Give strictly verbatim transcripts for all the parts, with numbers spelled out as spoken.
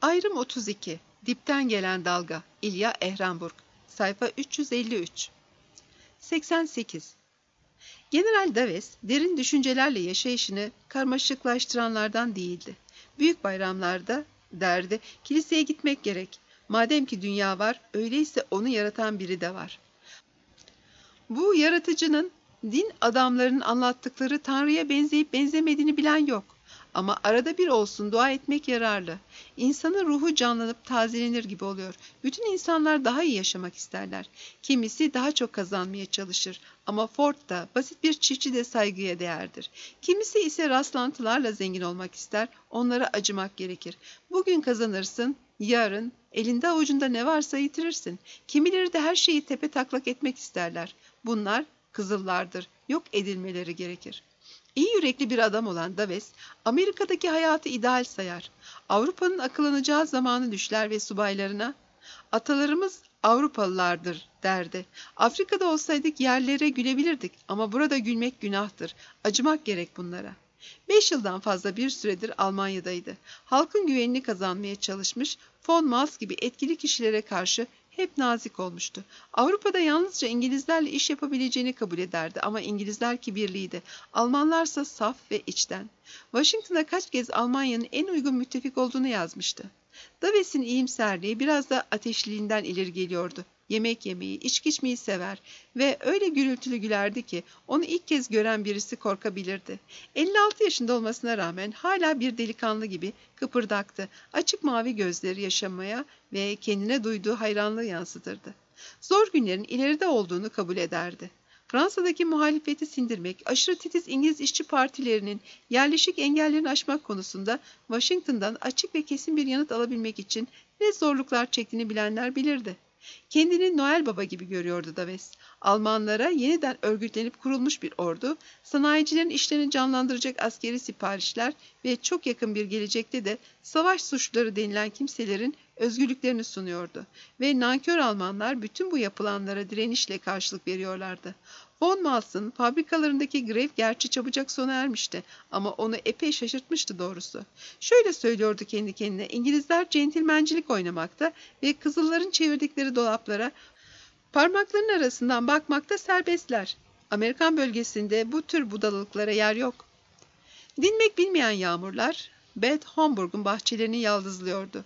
Ayrım otuz iki. Dipten gelen dalga. İlya Ehrenburg. Sayfa üç yüz elli üç. seksen sekiz. General Daves, derin düşüncelerle yaşayışını karmaşıklaştıranlardan değildi. Büyük bayramlarda derdi, kiliseye gitmek gerek. Madem ki dünya var, öyleyse onu yaratan biri de var. Bu yaratıcının din adamlarının anlattıkları Tanrı'ya benzeyip benzemediğini bilen yok. Ama arada bir olsun dua etmek yararlı. İnsanın ruhu canlanıp tazelenir gibi oluyor. Bütün insanlar daha iyi yaşamak isterler. Kimisi daha çok kazanmaya çalışır. Ama Ford da, basit bir çiftçi de saygıya değerdir. Kimisi ise rastlantılarla zengin olmak ister. Onlara acımak gerekir. Bugün kazanırsın, yarın elinde avucunda ne varsa yitirirsin. Kimileri de her şeyi tepetaklak etmek isterler. Bunlar kızıllardır. Yok edilmeleri gerekir. İyi yürekli bir adam olan Daves, Amerika'daki hayatı ideal sayar. Avrupa'nın akıllanacağı zamanı düşler ve subaylarına, "Atalarımız Avrupalılardır," derdi. "Afrika'da olsaydık yerlere gülebilirdik ama burada gülmek günahtır. Acımak gerek bunlara." Beş yıldan fazla bir süredir Almanya'daydı. Halkın güvenini kazanmaya çalışmış, von Mals gibi etkili kişilere karşı hep nazik olmuştu. Avrupa'da yalnızca İngilizlerle iş yapabileceğini kabul ederdi ama İngilizler kibirliydi. Almanlarsa saf ve içten. Washington'a kaç kez Almanya'nın en uygun müttefik olduğunu yazmıştı. Daves'in iyimserliği biraz da ateşliliğinden ileri geliyordu. Yemek yemeyi, içki içmeyi sever ve öyle gürültülü gülerdi ki onu ilk kez gören birisi korkabilirdi. elli altı yaşında olmasına rağmen hala bir delikanlı gibi kıpırdaktı. Açık mavi gözleri yaşamaya ve kendine duyduğu hayranlığı yansıtırdı. Zor günlerin ileride olduğunu kabul ederdi. Fransa'daki muhalefeti sindirmek, aşırı titiz İngiliz işçi partilerinin yerleşik engellerini aşmak konusunda Washington'dan açık ve kesin bir yanıt alabilmek için ne zorluklar çektiğini bilenler bilirdi. Kendini Noel Baba gibi görüyordu Daves. Almanlara yeniden örgütlenip kurulmuş bir ordu, sanayicilerin işlerini canlandıracak askeri siparişler ve çok yakın bir gelecekte de savaş suçluları denilen kimselerin özgürlüklerini sunuyordu. Ve nankör Almanlar bütün bu yapılanlara direnişle karşılık veriyorlardı. Von Mals'ın fabrikalarındaki grev gerçi çabucak sona ermişti ama onu epey şaşırtmıştı doğrusu. Şöyle söylüyordu kendi kendine, İngilizler centilmencilik oynamakta ve kızılların çevirdikleri dolaplara parmaklarının arasından bakmakta serbestler. Amerikan bölgesinde bu tür budalalıklara yer yok. Dinmek bilmeyen yağmurlar Bad Homburg'un bahçelerini yaldızlıyordu.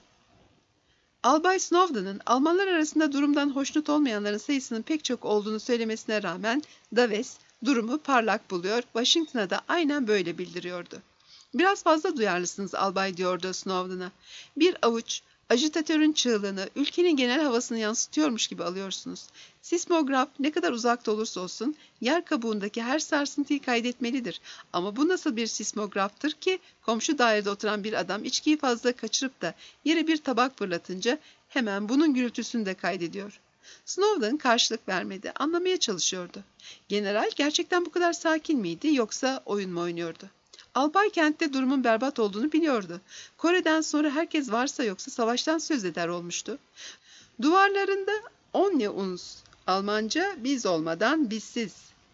Albay Snowden'ın Almanlar arasında durumdan hoşnut olmayanların sayısının pek çok olduğunu söylemesine rağmen Daves durumu parlak buluyor, Washington'a da aynen böyle bildiriyordu. "Biraz fazla duyarlısınız albay," diyordu Snowden'a. "Bir avuç ajitatörün çığlığını, ülkenin genel havasını yansıtıyormuş gibi alıyorsunuz. Sismograf ne kadar uzakta olursa olsun yer kabuğundaki her sarsıntıyı kaydetmelidir. Ama bu nasıl bir sismograftır ki komşu dairede oturan bir adam içkiyi fazla kaçırıp da yere bir tabak fırlatınca hemen bunun gürültüsünü de kaydediyor." Snowden karşılık vermedi, anlamaya çalışıyordu. General gerçekten bu kadar sakin miydi yoksa oyun mu oynuyordu? Albay kentte durumun berbat olduğunu biliyordu. Kore'den sonra herkes varsa yoksa savaştan söz eder olmuştu. Duvarlarında "Onne uns," Almanca "biz olmadan bizsiz"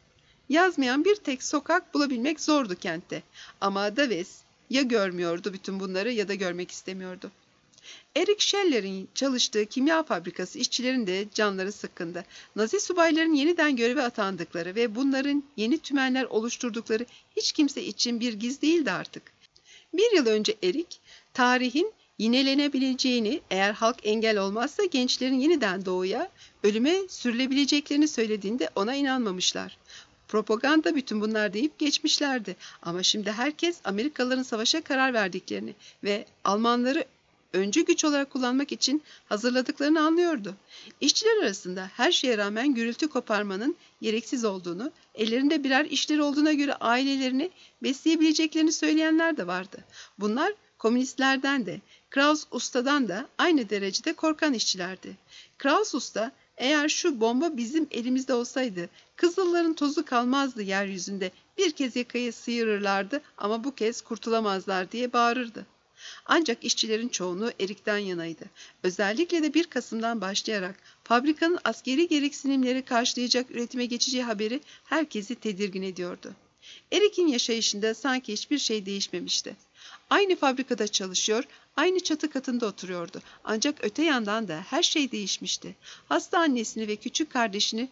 yazmayan bir tek sokak bulabilmek zordu kentte. Ama Daves ya görmüyordu bütün bunları ya da görmek istemiyordu. Eric Scheller'in çalıştığı kimya fabrikası işçilerin de canları sıkkındı. Nazi subayların yeniden göreve atandıkları ve bunların yeni tümenler oluşturdukları hiç kimse için bir giz değildi artık. Bir yıl önce Eric, tarihin yinelenebileceğini, eğer halk engel olmazsa gençlerin yeniden doğuya, ölüme sürülebileceklerini söylediğinde ona inanmamışlar. Propaganda bütün bunlar deyip geçmişlerdi. Ama şimdi herkes Amerikalıların savaşa karar verdiklerini ve Almanları öncü güç olarak kullanmak için hazırladıklarını anlıyordu. İşçiler arasında her şeye rağmen gürültü koparmanın gereksiz olduğunu, ellerinde birer işleri olduğuna göre ailelerini besleyebileceklerini söyleyenler de vardı. Bunlar komünistlerden de, Kraus Usta'dan da aynı derecede korkan işçilerdi. Kraus Usta, "Eğer şu bomba bizim elimizde olsaydı, Kızılların tozu kalmazdı yeryüzünde, bir kez yakayı sıyırırlardı ama bu kez kurtulamazlar," diye bağırırdı. Ancak işçilerin çoğunluğu Erik'ten yanaydı. Özellikle de bir Kasım'dan başlayarak fabrikanın askeri gereksinimleri karşılayacak üretime geçeceği haberi herkesi tedirgin ediyordu. Erik'in yaşayışında sanki hiçbir şey değişmemişti. Aynı fabrikada çalışıyor, aynı çatı katında oturuyordu. Ancak öte yandan da her şey değişmişti. Hasta annesini ve küçük kardeşini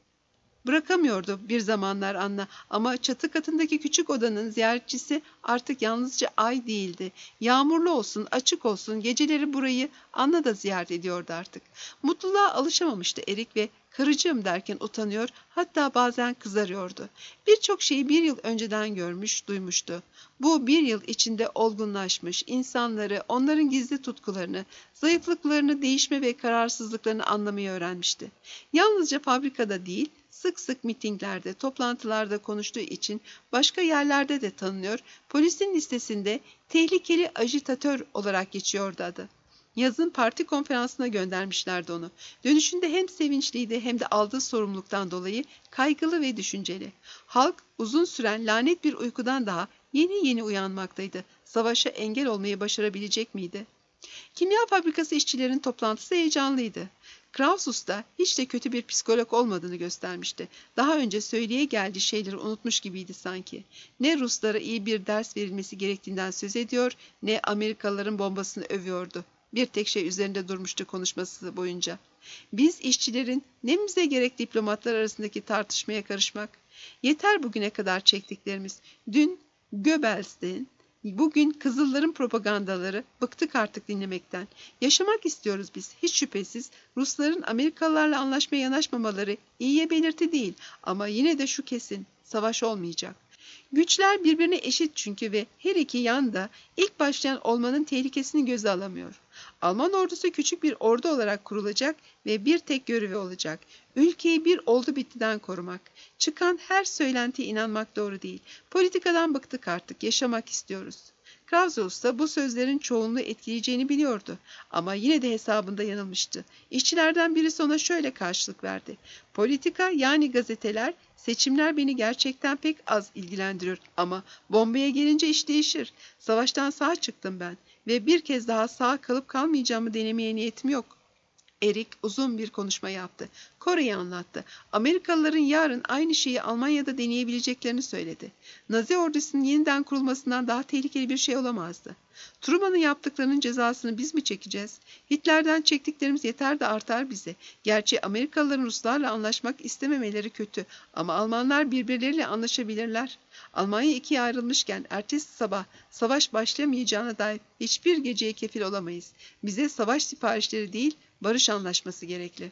bırakamıyordu bir zamanlar Anna, ama çatı katındaki küçük odanın ziyaretçisi artık yalnızca Ay değildi. Yağmurlu olsun, açık olsun, geceleri burayı Anna da ziyaret ediyordu artık. Mutluluğa alışamamıştı Erik ve karıcığım derken utanıyor, hatta bazen kızarıyordu. Birçok şeyi bir yıl önceden görmüş, duymuştu. Bu bir yıl içinde olgunlaşmış, insanları, onların gizli tutkularını, zayıflıklarını, değişme ve kararsızlıklarını anlamayı öğrenmişti. Yalnızca fabrikada değil, sık sık mitinglerde, toplantılarda konuştuğu için başka yerlerde de tanınıyor, polisin listesinde tehlikeli ajitatör olarak geçiyordu adı. Yazın parti konferansına göndermişlerdi onu. Dönüşünde hem sevinçliydi hem de aldığı sorumluluktan dolayı kaygılı ve düşünceli. Halk uzun süren lanet bir uykudan daha yeni yeni uyanmaktaydı. Savaşa engel olmayı başarabilecek miydi? Kimya fabrikası işçilerin toplantısı heyecanlıydı. Krausus da hiç de kötü bir psikolog olmadığını göstermişti. Daha önce söyleye geldiği şeyleri unutmuş gibiydi sanki. Ne Ruslara iyi bir ders verilmesi gerektiğinden söz ediyor, ne Amerikalıların bombasını övüyordu. Bir tek şey üzerinde durmuştu konuşması boyunca. Biz işçilerin nemize gerek diplomatlar arasındaki tartışmaya karışmak? Yeter bugüne kadar çektiklerimiz. Dün Göbels'ten, bugün Kızılların propagandaları, bıktık artık dinlemekten. Yaşamak istiyoruz biz, hiç şüphesiz. Rusların Amerikalılarla anlaşmaya yanaşmamaları iyiye belirti değil, ama yine de şu kesin, savaş olmayacak. Güçler birbirine eşit çünkü ve her iki yan da ilk başlayan olmanın tehlikesini göze alamıyor. Alman ordusu küçük bir ordu olarak kurulacak ve bir tek görevi olacak: ülkeyi bir oldu bittiden korumak. Çıkan her söylentiye inanmak doğru değil. Politikadan bıktık artık, yaşamak istiyoruz. Clausius da bu sözlerin çoğunluğu etkileyeceğini biliyordu. Ama yine de hesabında yanılmıştı. İşçilerden birisi ona şöyle karşılık verdi: politika, yani gazeteler, seçimler beni gerçekten pek az ilgilendiriyor. Ama bombaya gelince iş değişir. Savaştan sağ çıktım ben ve bir kez daha sağ kalıp kalmayacağımı denemeye niyetim yok. Erik uzun bir konuşma yaptı. Kore'yi anlattı. Amerikalıların yarın aynı şeyi Almanya'da deneyebileceklerini söyledi. Nazi ordusunun yeniden kurulmasından daha tehlikeli bir şey olamazdı. Truman'ın yaptıklarının cezasını biz mi çekeceğiz? Hitler'den çektiklerimiz yeter de artar bize. Gerçi Amerikalıların Ruslarla anlaşmak istememeleri kötü, ama Almanlar birbirleriyle anlaşabilirler. Almanya ikiye ayrılmışken ertesi sabah savaş başlamayacağına dair hiçbir geceye kefil olamayız. Bize savaş siparişleri değil, barış anlaşması gerekli.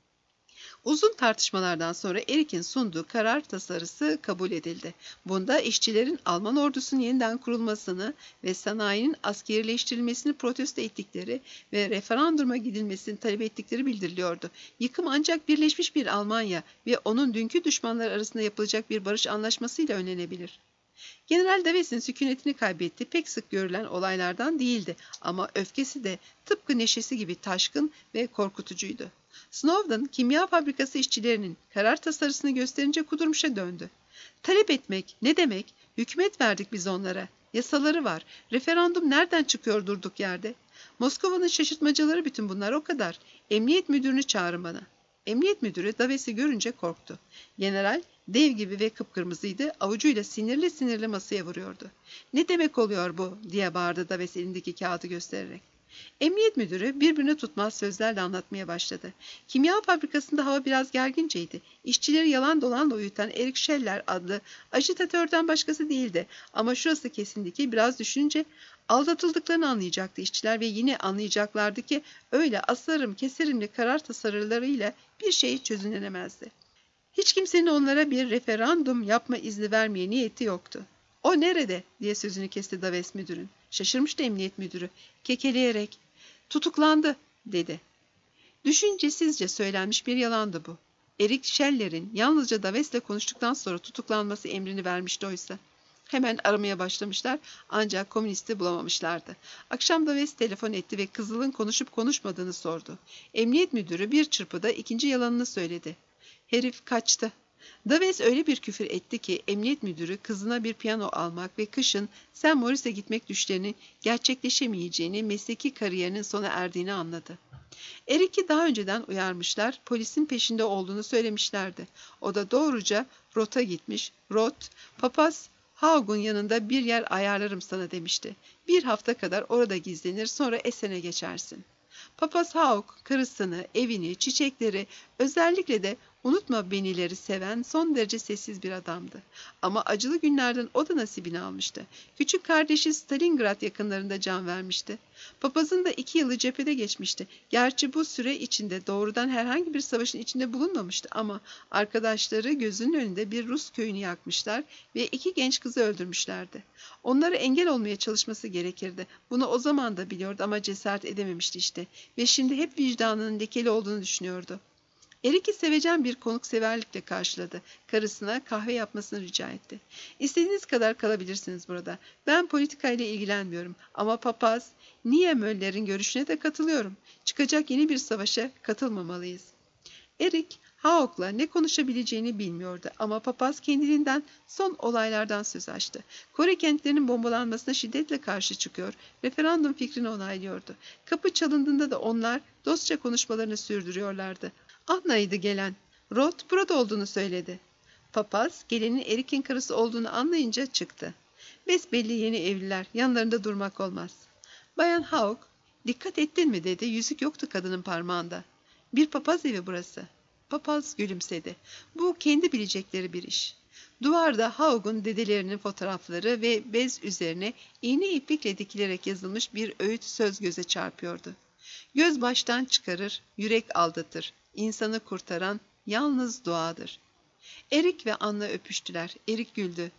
Uzun tartışmalardan sonra Erik'in sunduğu karar tasarısı kabul edildi. Bunda işçilerin Alman ordusunun yeniden kurulmasını ve sanayinin askerileştirilmesini protesto ettikleri ve referanduma gidilmesini talep ettikleri bildiriliyordu. Yıkım ancak birleşmiş bir Almanya ve onun dünkü düşmanları arasında yapılacak bir barış anlaşmasıyla önlenebilir. General Daves'in sükunetini kaybetti, pek sık görülen olaylardan değildi, ama öfkesi de tıpkı neşesi gibi taşkın ve korkutucuydu. Snowden, kimya fabrikası işçilerinin karar tasarısını gösterince kudurmuşa döndü. Talep etmek ne demek? Hükümet verdik biz onlara. Yasaları var. Referandum nereden çıkıyor durduk yerde? Moskova'nın şaşırtmacaları bütün bunlar, o kadar. Emniyet müdürünü çağırın bana. Emniyet müdürü Daves'i görünce korktu. General dev gibi ve kıpkırmızıydı, avucuyla sinirli sinirli masaya vuruyordu. Ne demek oluyor bu diye bağırdı Daves elindeki kağıdı göstererek. Emniyet müdürü birbirine tutmaz sözlerle anlatmaya başladı. Kimya fabrikasında hava biraz gerginceydi. İşçileri yalan dolanla uyutan Erik Scheller adlı ajitatörden başkası değildi. Ama şurası kesindi ki biraz düşününce aldatıldıklarını anlayacaktı işçiler ve yine anlayacaklardı ki öyle asarım keserimli karar tasarılarıyla bir şey çözümlenemezdi. Hiç kimsenin onlara bir referandum yapma izni vermeye niyeti yoktu. "O nerede?" diye sözünü kesti Daves müdürün. Şaşırmıştı emniyet müdürü. Kekeleyerek, "Tutuklandı," dedi. Düşüncesizce söylenmiş bir yalandı bu. Erik Scheller'in yalnızca Daves'le konuştuktan sonra tutuklanması emrini vermişti oysa. Hemen aramaya başlamışlar, ancak komünisti bulamamışlardı. Akşam Daves telefon etti ve Kızıl'ın konuşup konuşmadığını sordu. Emniyet müdürü bir çırpıda ikinci yalanını söyledi. Herif kaçtı. Daves öyle bir küfür etti ki emniyet müdürü kızına bir piyano almak ve kışın Saint Maurice'e gitmek düşlerinin gerçekleşemeyeceğini, mesleki kariyerinin sona erdiğini anladı. Erik'i daha önceden uyarmışlar, polisin peşinde olduğunu söylemişlerdi. O da doğruca Roth'a gitmiş. Roth, papaz Haug'un yanında bir yer ayarlarım sana demişti. Bir hafta kadar orada gizlenir, sonra Essen'e geçersin. Papaz Haug, karısını, evini, çiçekleri, özellikle de unutma benileri seven son derece sessiz bir adamdı. Ama acılı günlerden o da nasibini almıştı. Küçük kardeşi Stalingrad yakınlarında can vermişti. Papazın da iki yılı cephede geçmişti. Gerçi bu süre içinde doğrudan herhangi bir savaşın içinde bulunmamıştı ama arkadaşları gözünün önünde bir Rus köyünü yakmışlar ve iki genç kızı öldürmüşlerdi. Onlara engel olmaya çalışması gerekirdi. Bunu o zaman da biliyordu ama cesaret edememişti işte. Ve şimdi hep vicdanının lekeli olduğunu düşünüyordu. Erik'i sevecen bir konukseverlikle karşıladı. Karısına kahve yapmasını rica etti. İstediğiniz kadar kalabilirsiniz burada. Ben politikayla ilgilenmiyorum ama papaz, Niemöller'in görüşüne de katılıyorum. Çıkacak yeni bir savaşa katılmamalıyız. Erik, Haug'la ne konuşabileceğini bilmiyordu ama papaz kendiliğinden son olaylardan söz açtı. Kore kentlerinin bombalanmasına şiddetle karşı çıkıyor, referandum fikrini onaylıyordu. Kapı çalındığında da onlar dostça konuşmalarını sürdürüyorlardı. Anna'ydı gelen. Roth burada olduğunu söyledi. Papaz, gelenin Erik'in karısı olduğunu anlayınca çıktı. Besbelli yeni evliler, yanlarında durmak olmaz. Bayan Haug, dikkat ettin mi dedi, yüzük yoktu kadının parmağında. Bir papaz evi burası. Papaz gülümsedi. Bu kendi bilecekleri bir iş. Duvarda Haug'un dedelerinin fotoğrafları ve bez üzerine iğne iplikle dikilerek yazılmış bir öğüt söz göze çarpıyordu. Göz baştan çıkarır, yürek aldatır. İnsanı kurtaran yalnız duadır. Erik ve Anna öpüştüler. Erik güldü.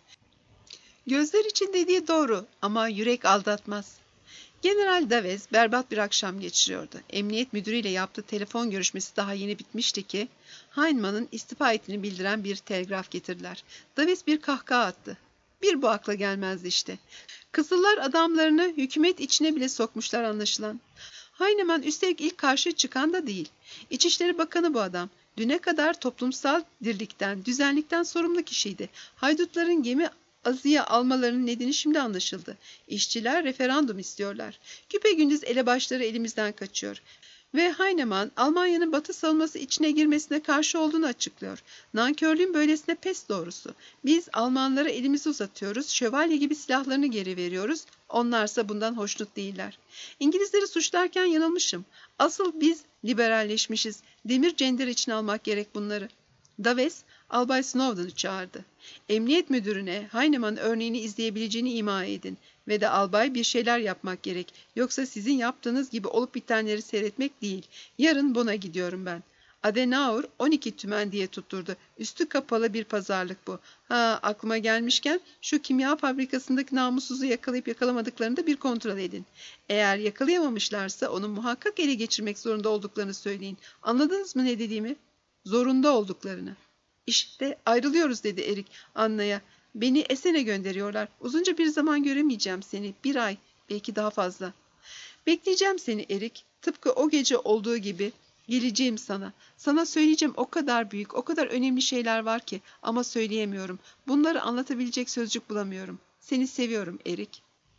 Gözler için dediği doğru ama yürek aldatmaz. General Davez berbat bir akşam geçiriyordu. Emniyet müdürüyle yaptığı telefon görüşmesi daha yeni bitmişti ki Heineman'ın istifa ettiğini bildiren bir telgraf getirdiler. Davez bir kahkaha attı. Bir bu akla gelmezdi işte. Kızıllar adamlarını hükümet içine bile sokmuşlar anlaşılan. Heineman üstelik ilk karşı çıkan da değil. İçişleri Bakanı bu adam. Düne kadar toplumsal dirlikten, düzenlikten sorumlu kişiydi. Haydutların gemi azıya almalarının nedeni şimdi anlaşıldı. İşçiler referandum istiyorlar. Küpegündüz elebaşları elimizden kaçıyor. Ve Heineman, Almanya'nın batı savunması içine girmesine karşı olduğunu açıklıyor. Nankörlüğün böylesine pes doğrusu. Biz Almanlara elimizi uzatıyoruz, şövalye gibi silahlarını geri veriyoruz. Onlarsa bundan hoşnut değiller. İngilizleri suçlarken yanılmışım. Asıl biz liberalleşmişiz. Demir cender için almak gerek bunları. Davez, Albay Snowden'ı çağırdı. Emniyet müdürüne Heineman örneğini izleyebileceğini ima edin ve de albay bir şeyler yapmak gerek. Yoksa sizin yaptığınız gibi olup bitenleri seyretmek değil. Yarın Bonn'a gidiyorum ben. Adenauer on iki tümen diye tutturdu. Üstü kapalı bir pazarlık bu. Ha, aklıma gelmişken şu kimya fabrikasındaki namussuzu yakalayıp yakalamadıklarını da bir kontrol edin. Eğer yakalayamamışlarsa onu muhakkak ele geçirmek zorunda olduklarını söyleyin. Anladınız mı ne dediğimi? Zorunda olduklarını. İşte ayrılıyoruz dedi Erik Anna'ya. Beni Essen'e gönderiyorlar. Uzunca bir zaman göremeyeceğim seni. Bir ay, belki daha fazla. Bekleyeceğim seni Erik. Tıpkı o gece olduğu gibi. Geleceğim sana. Sana söyleyeceğim o kadar büyük, o kadar önemli şeyler var ki ama söyleyemiyorum. Bunları anlatabilecek sözcük bulamıyorum. Seni seviyorum Erik.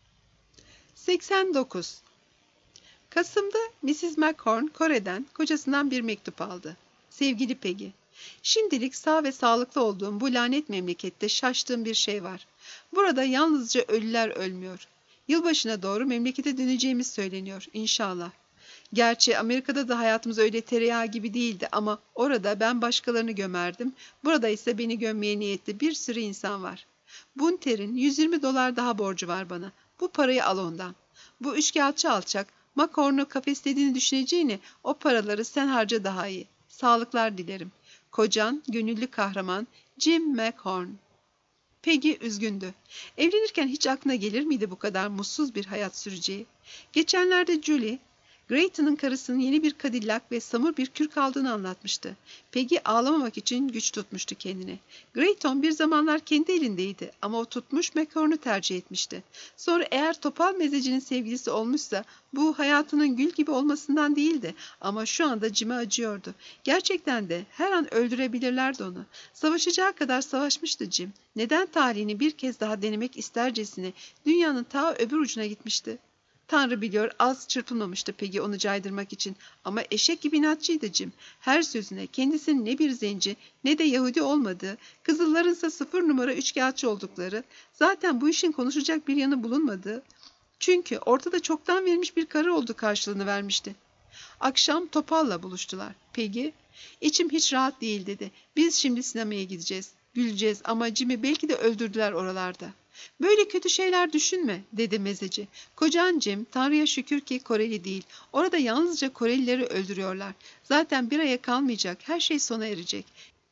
seksen dokuz. Kasım'da missus McHorn Kore'den kocasından bir mektup aldı. Sevgili Peggy, şimdilik sağ ve sağlıklı olduğum bu lanet memlekette şaştığım bir şey var. Burada yalnızca ölüler ölmüyor. Yılbaşına doğru memlekete döneceğimiz söyleniyor inşallah. Gerçi Amerika'da da hayatımız öyle tereyağı gibi değildi ama orada ben başkalarını gömerdim. Burada ise beni gömmeye niyetli bir sürü insan var. Bunter'in yüz yirmi dolar daha borcu var bana. Bu parayı al ondan. Bu üçkağıtçı alçak, McHorn'u kafeslediğini düşüneceğini o paraları sen harca daha iyi. Sağlıklar dilerim. Kocan, gönüllü kahraman Jim McHorn. Peggy üzgündü. Evlenirken hiç aklına gelir miydi bu kadar mutsuz bir hayat süreceği? Geçenlerde Julie, Grayton'ın karısının yeni bir Cadillac ve samur bir kürk aldığını anlatmıştı. Peggy ağlamamak için güç tutmuştu kendini. Grayton bir zamanlar kendi elindeydi ama o tutmuş McHorn'u tercih etmişti. Sonra eğer topal mezecinin sevgilisi olmuşsa bu hayatının gül gibi olmasından değildi ama şu anda Jim'e acıyordu. Gerçekten de her an öldürebilirlerdi onu. Savaşacağı kadar savaşmıştı Jim. Neden talihini bir kez daha denemek istercesine dünyanın ta öbür ucuna gitmişti? Tanrı biliyor az çırpınmamıştı Peggy onu caydırmak için ama eşek gibi inatçıydı Jim. Her sözüne kendisinin ne bir zenci ne de Yahudi olmadığı, kızıllarınsa sıfır numara üçkağıtçı oldukları, zaten bu işin konuşacak bir yanı bulunmadığı, çünkü ortada çoktan verilmiş bir karı olduğu karşılığını vermişti. Akşam Topal'la buluştular. Peggy, içim hiç rahat değil dedi. Biz şimdi sinemaya gideceğiz. Güleceğiz ama Jim'i belki de öldürdüler oralarda. Böyle kötü şeyler düşünme dedi mezeci. Kocan Jim, Tanrı'ya şükür ki Koreli değil. Orada yalnızca Korelileri öldürüyorlar. Zaten bir aya kalmayacak. Her şey sona erecek.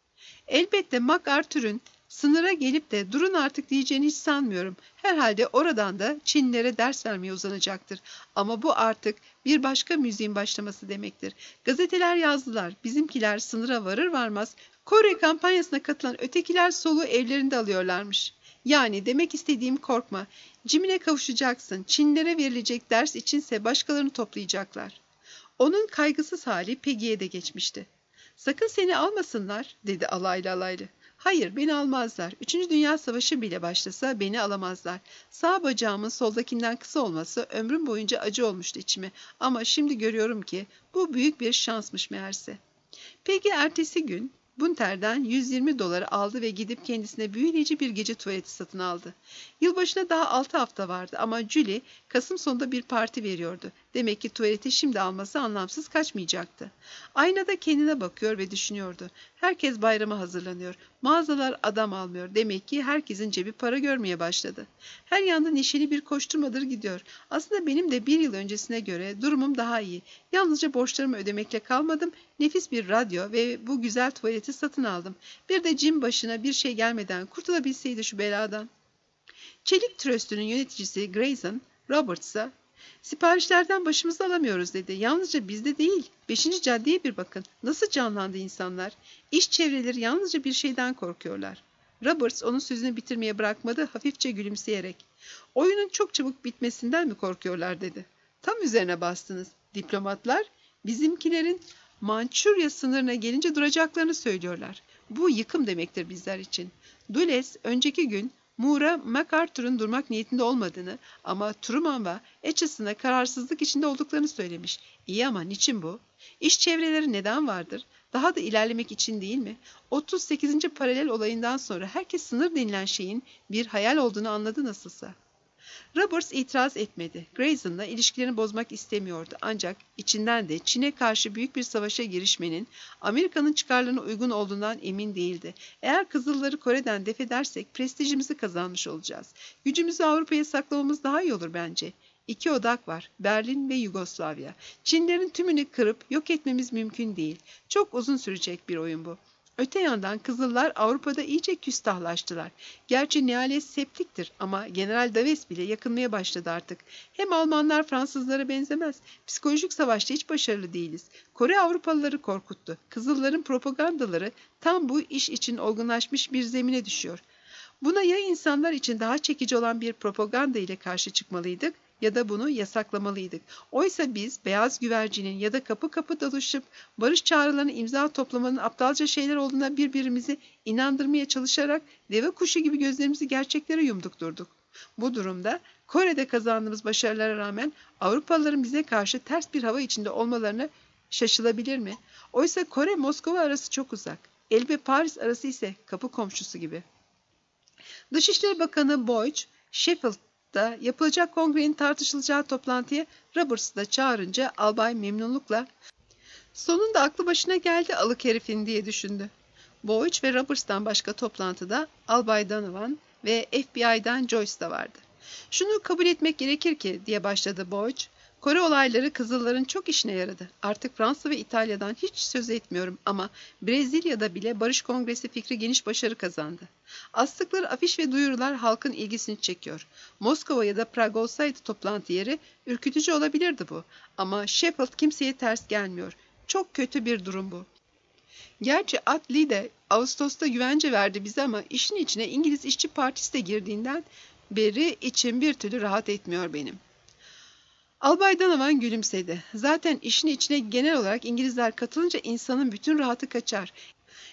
Elbette MacArthur'un sınıra gelip de durun artık diyeceğini hiç sanmıyorum. Herhalde oradan da Çinlilere ders vermeye uzanacaktır. Ama bu artık bir başka müziğin başlaması demektir. Gazeteler yazdılar. Bizimkiler sınıra varır varmaz Kore kampanyasına katılan ötekiler soluğu evlerinde alıyorlarmış. Yani demek istediğim korkma. Jim'ine kavuşacaksın. Çinlilere verilecek ders içinse başkalarını toplayacaklar. Onun kaygısız hali Peggy'ye de geçmişti. Sakın seni almasınlar dedi alaylı alaylı. Hayır beni almazlar. Üçüncü Dünya Savaşı bile başlasa beni alamazlar. Sağ bacağımın soldakinden kısa olması ömrüm boyunca acı olmuştu içime. Ama şimdi görüyorum ki bu büyük bir şansmış meğerse. Peggy ertesi gün Bunter'den yüz yirmi doları aldı ve gidip kendisine büyüleyici bir gece tuvaleti satın aldı. Yılbaşına daha altı hafta vardı ama Julie Kasım sonunda bir parti veriyordu. Demek ki tuvaleti şimdi alması anlamsız kaçmayacaktı. Aynada kendine bakıyor ve düşünüyordu. Herkes bayrama hazırlanıyor. Mağazalar adam almıyor. Demek ki herkesin cebi para görmeye başladı. Her yanda neşeli bir koşturmadır gidiyor. Aslında benim de bir yıl öncesine göre durumum daha iyi. Yalnızca borçlarımı ödemekle kalmadım. Nefis bir radyo ve bu güzel tuvaleti satın aldım. Bir de Jim başına bir şey gelmeden kurtulabilseydi şu beladan. Çelik Tröstü'nün yöneticisi Grayson Roberts'a siparişlerden başımızı alamıyoruz dedi. Yalnızca bizde değil. Beşinci caddeye bir bakın. Nasıl canlandı insanlar. İş çevreleri yalnızca bir şeyden korkuyorlar. Roberts onun sözünü bitirmeye bırakmadı hafifçe gülümseyerek. Oyunun çok çabuk bitmesinden mi korkuyorlar dedi. Tam üzerine bastınız. Diplomatlar bizimkilerin Mançurya sınırına gelince duracaklarını söylüyorlar. Bu yıkım demektir bizler için. Dulles önceki gün Moore'a MacArthur'un durmak niyetinde olmadığını ama Truman ve Atchison'a kararsızlık içinde olduklarını söylemiş. İyi ama niçin bu? İş çevreleri neden vardır? Daha da ilerlemek için değil mi? otuz sekizinci paralel olayından sonra herkes sınır denilen şeyin bir hayal olduğunu anladı nasılsa. Roberts itiraz etmedi. Grayson'la ilişkilerini bozmak istemiyordu. Ancak içinden de Çin'e karşı büyük bir savaşa girişmenin Amerika'nın çıkarlarına uygun olduğundan emin değildi. Eğer Kızılları Kore'den def edersek prestijimizi kazanmış olacağız. Gücümüzü Avrupa'ya saklamamız daha iyi olur bence. İki odak var. Berlin ve Yugoslavya. Çinlerin tümünü kırıp yok etmemiz mümkün değil. Çok uzun sürecek bir oyun bu. Öte yandan Kızıllar Avrupa'da iyice küstahlaştılar. Gerçi Nihalet septiktir ama General Daves bile yakınmaya başladı artık. Hem Almanlar Fransızlara benzemez. Psikolojik savaşta hiç başarılı değiliz. Kore Avrupalıları korkuttu. Kızılların propagandaları tam bu iş için olgunlaşmış bir zemine düşüyor. Buna ya insanlar için daha çekici olan bir propaganda ile karşı çıkmalıydık ya da bunu yasaklamalıydık. Oysa biz beyaz güvercinin ya da kapı kapı dolaşıp barış çağrılarını imza toplamanın aptalca şeyler olduğuna birbirimizi inandırmaya çalışarak deve kuşu gibi gözlerimizi gerçeklere yumduk durduk. Bu durumda Kore'de kazandığımız başarılara rağmen Avrupalıların bize karşı ters bir hava içinde olmalarına şaşılabilir mi? Oysa Kore-Moskova arası çok uzak. El ve Paris arası ise kapı komşusu gibi. Dışişleri Bakanı Boyce, Sheffield'da yapılacak kongrenin tartışılacağı toplantıya Roberts'ı da çağırınca albay memnunlukla "Sonunda aklı başına geldi alık herifin" diye düşündü. Boyce ve Roberts'tan başka toplantıda albay Donovan ve F B I'dan Joyce da vardı. "Şunu kabul etmek gerekir ki" diye başladı Boyce, "Kore olayları Kızılların çok işine yaradı. Artık Fransa ve İtalya'dan hiç söz etmiyorum ama Brezilya'da bile Barış Kongresi fikri geniş başarı kazandı. Astıkları afiş ve duyurular halkın ilgisini çekiyor. Moskova ya da Prag olsaydı toplantı yeri ürkütücü olabilirdi bu. Ama Sheffield kimseye ters gelmiyor. Çok kötü bir durum bu. Gerçi Attlee de Ağustos'ta güvence verdi bize ama işin içine İngiliz İşçi Partisi de girdiğinden beri içim bir türlü rahat etmiyor benim." Albay Donovan gülümsedi. "Zaten işin içine genel olarak İngilizler katılınca insanın bütün rahatı kaçar.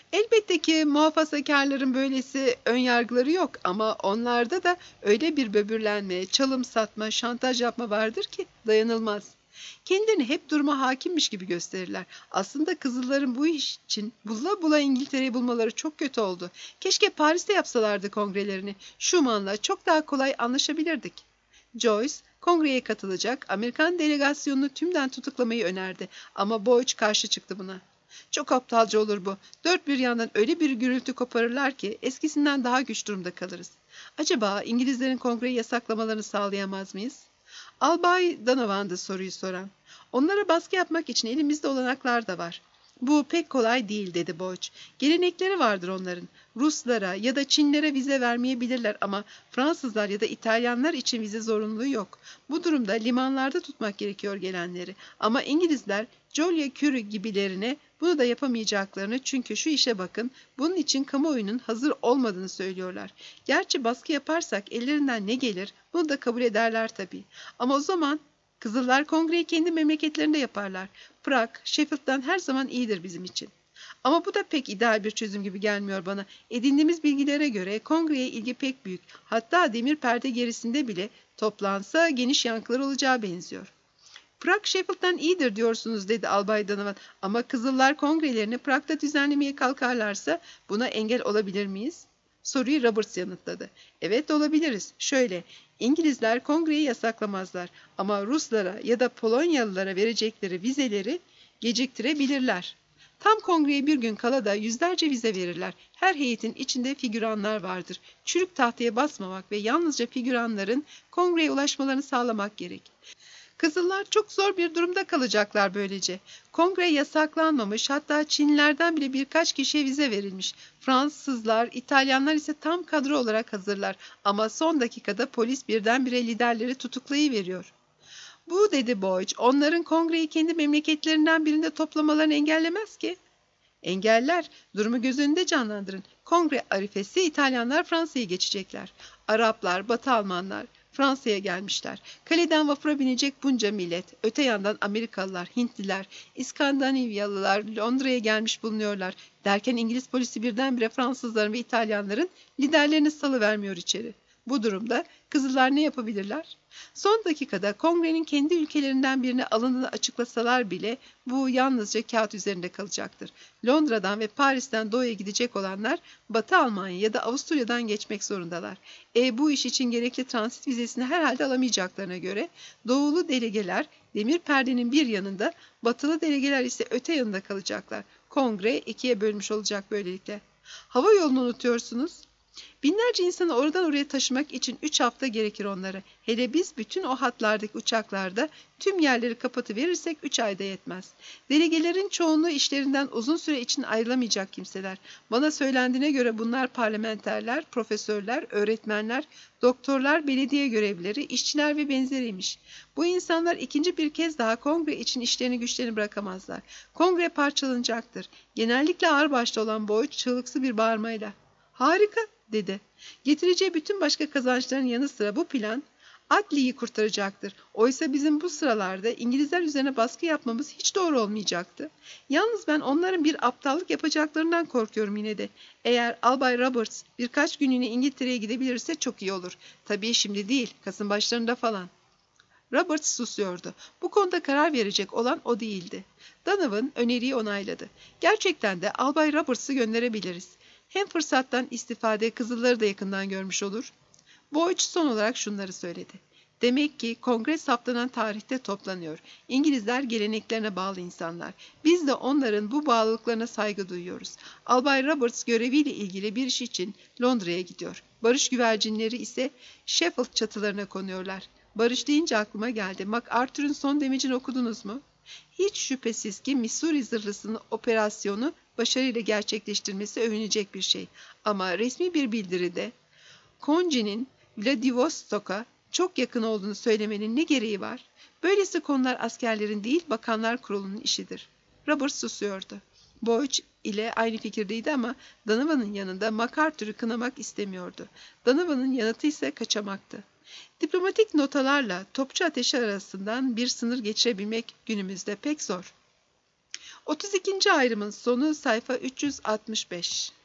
Elbette ki muhafazakarların böylesi önyargıları yok ama onlarda da öyle bir böbürlenme, çalım satma, şantaj yapma vardır ki dayanılmaz. Kendilerini hep duruma hakimmiş gibi gösterirler. Aslında Kızılların bu iş için bula bula İngiltere'yi bulmaları çok kötü oldu. Keşke Paris'te yapsalardı kongrelerini. Schumann'la çok daha kolay anlaşabilirdik. Joyce, kongreye katılacak Amerikan delegasyonunu tümden tutuklamayı önerdi ama Boyce karşı çıktı buna. Çok aptalca olur bu. Dört bir yandan öyle bir gürültü koparırlar ki eskisinden daha güç durumda kalırız. Acaba İngilizlerin kongreyi yasaklamalarını sağlayamaz mıyız? Albay Donovan'dı soruyu soran. Onlara baskı yapmak için elimizde olanaklar da var. Bu pek kolay değil dedi Boyce. Gelenekleri vardır onların. Ruslara ya da Çinlere vize vermeyebilirler ama Fransızlar ya da İtalyanlar için vize zorunluluğu yok. Bu durumda limanlarda tutmak gerekiyor gelenleri. Ama İngilizler Joliet Curie gibilerine bunu da yapamayacaklarını çünkü şu işe bakın, bunun için kamuoyunun hazır olmadığını söylüyorlar. Gerçi baskı yaparsak ellerinden ne gelir bunu da kabul ederler tabii. Ama o zaman Kızıllar kongreyi kendi memleketlerinde yaparlar. Prag, Sheffield'dan her zaman iyidir bizim için. Ama bu da pek ideal bir çözüm gibi gelmiyor bana. Edindiğimiz bilgilere göre kongreye ilgi pek büyük. Hatta demir perde gerisinde bile toplansa geniş yankılar olacağı benziyor. Prag Sheffield'dan iyidir diyorsunuz dedi Albay Donovan. Ama Kızıllar kongrelerini Prag'da düzenlemeye kalkarlarsa buna engel olabilir miyiz? Soruyu Roberts yanıtladı. Evet olabiliriz. Şöyle, İngilizler kongreyi yasaklamazlar ama Ruslara ya da Polonyalılara verecekleri vizeleri geciktirebilirler. Tam kongreye bir gün kala da yüzlerce vize verirler. Her heyetin içinde figüranlar vardır. Çürük tahtaya basmamak ve yalnızca figüranların kongreye ulaşmalarını sağlamak gerek. Kızıllar çok zor bir durumda kalacaklar böylece. Kongre yasaklanmamış, hatta Çinlilerden bile birkaç kişiye vize verilmiş. Fransızlar, İtalyanlar ise tam kadro olarak hazırlar. Ama son dakikada polis birdenbire liderleri tutuklayıveriyor. Bu dedi Boyce, onların kongreyi kendi memleketlerinden birinde toplamalarını engellemez ki. Engeller, durumu göz önünde canlandırın. Kongre arifesi İtalyanlar Fransa'yı geçecekler. Araplar, Batı Almanlar Fransa'ya gelmişler. Kaleden vapura binecek bunca millet. Öte yandan Amerikalılar, Hintliler, İskandinavyalılar Londra'ya gelmiş bulunuyorlar. Derken İngiliz polisi birdenbire Fransızların ve İtalyanların liderlerini salıvermiyor içeri. Bu durumda Kızıllar ne yapabilirler? Son dakikada kongrenin kendi ülkelerinden birine alındığını açıklasalar bile bu yalnızca kağıt üzerinde kalacaktır. Londra'dan ve Paris'ten doğuya gidecek olanlar Batı Almanya ya da Avusturya'dan geçmek zorundalar. E bu iş için gerekli transit vizesini herhalde alamayacaklarına göre doğulu delegeler demir perdenin bir yanında, batılı delegeler ise öte yanında kalacaklar. Kongre ikiye bölmüş olacak böylelikle. Hava yolunu unutuyorsunuz. Binlerce insanı oradan oraya taşımak için üç hafta gerekir onlara. Hele biz bütün o hatlardaki uçaklarda tüm yerleri kapatıverirsek üç ayda yetmez. Delegelerin çoğunluğu işlerinden uzun süre için ayrılamayacak kimseler. Bana söylendiğine göre bunlar parlamenterler, profesörler, öğretmenler, doktorlar, belediye görevlileri, işçiler ve benzeriymiş. Bu insanlar ikinci bir kez daha kongre için işlerini güçlerini bırakamazlar. Kongre parçalanacaktır. Genellikle ağırbaşlı olan Boyce çığlıksı bir bağırmayla. Harika dedi. Getireceği bütün başka kazançların yanı sıra bu plan Attlee'yi kurtaracaktır. Oysa bizim bu sıralarda İngilizler üzerine baskı yapmamız hiç doğru olmayacaktı. Yalnız ben onların bir aptallık yapacaklarından korkuyorum yine de. Eğer Albay Roberts birkaç günlüğüne İngiltere'ye gidebilirse çok iyi olur. Tabii şimdi değil, Kasım başlarında falan. Roberts susuyordu. Bu konuda karar verecek olan o değildi. Donovan öneriyi onayladı. Gerçekten de Albay Roberts'ı gönderebiliriz. Hem fırsattan istifade Kızılları da yakından görmüş olur. Boyce son olarak şunları söyledi. Demek ki kongre saptanan tarihte toplanıyor. İngilizler geleneklerine bağlı insanlar. Biz de onların bu bağlılıklarına saygı duyuyoruz. Albay Roberts göreviyle ilgili bir iş için Londra'ya gidiyor. Barış güvercinleri ise Sheffield çatılarına konuyorlar. Barış deyince aklıma geldi. MacArthur'un son demecini okudunuz mu? Hiç şüphesiz ki Missouri zırhlısının operasyonu başarıyla gerçekleştirmesi övünecek bir şey. Ama resmi bir bildiride Conji'nin Vladivostok'a çok yakın olduğunu söylemenin ne gereği var? Böylesi konular askerlerin değil, bakanlar kurulunun işidir. Robert susuyordu. Boyce ile aynı fikirdeydi ama Donovan'ın yanında MacArthur'u kınamak istemiyordu. Donovan'ın yanıtı ise kaçamaktı. Diplomatik notalarla topçu ateşi arasından bir sınır geçirebilmek günümüzde pek zor. otuz ikinci ayrımın sonu sayfa üç yüz altmış beş.